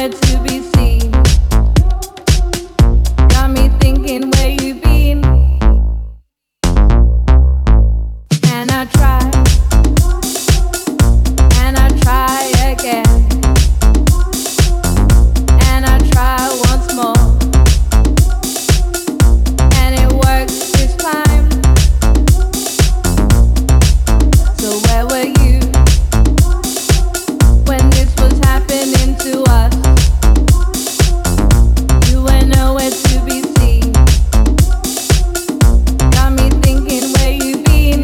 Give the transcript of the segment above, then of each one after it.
nowhere to be seen. Got me thinking where you've been. And I try, and I try again, and I try once more, and it works this time. So where were you when this was happening to us? You were nowhere to be seen. Got me thinking where you been.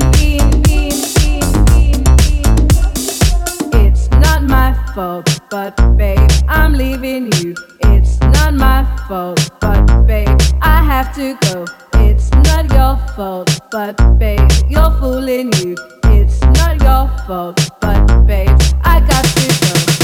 It's not my fault, but babe, I'm leaving you. It's not my fault, but babe, I have to go. It's not your fault, but babe, you're fooling you. It's not your fault, but babe, I got to go.